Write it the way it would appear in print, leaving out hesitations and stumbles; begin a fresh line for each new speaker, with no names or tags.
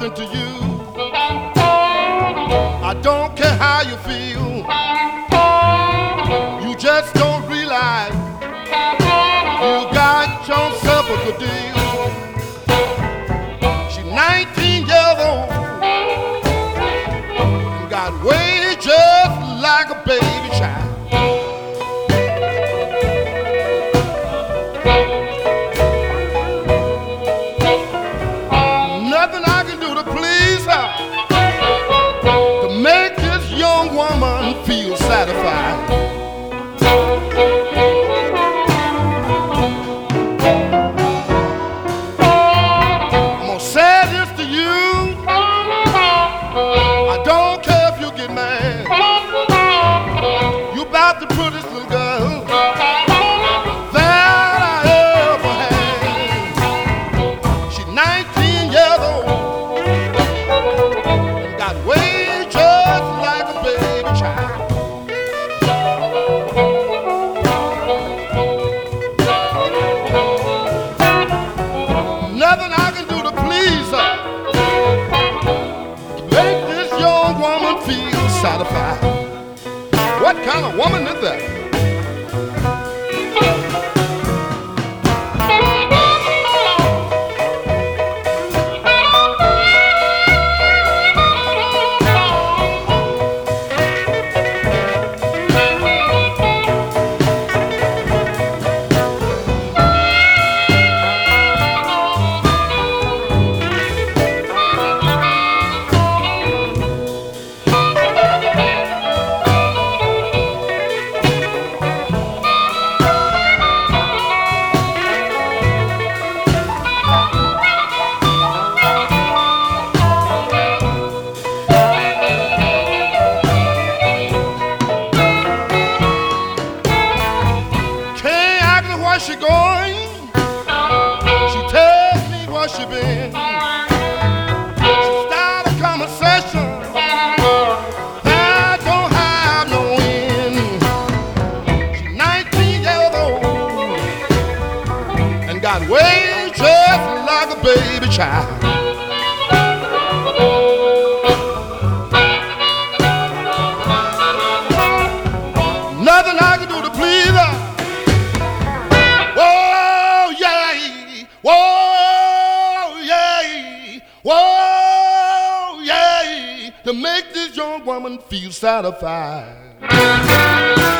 something to you. I don't care how you feel. You just don't realize you got yourself a good deal. She's 19 years old and got way just like a baby child. Nothing I can do to please her, to make this young woman feel satisfied. I'm gonna say this to you, I don't care if you get mad. You about to put this little girl that I ever had. She's 19 years old and got way just like a baby child. Nothing I can do to please her, to make this young woman feel satisfied. What kind of woman is that? Where she going? She tells me where she been. She start a conversation that don't have no end. She's 19 years old and got way just like a baby child. Nothing I can do to please her. Whoa, yeah, whoa, yeah, to make this young woman feel satisfied.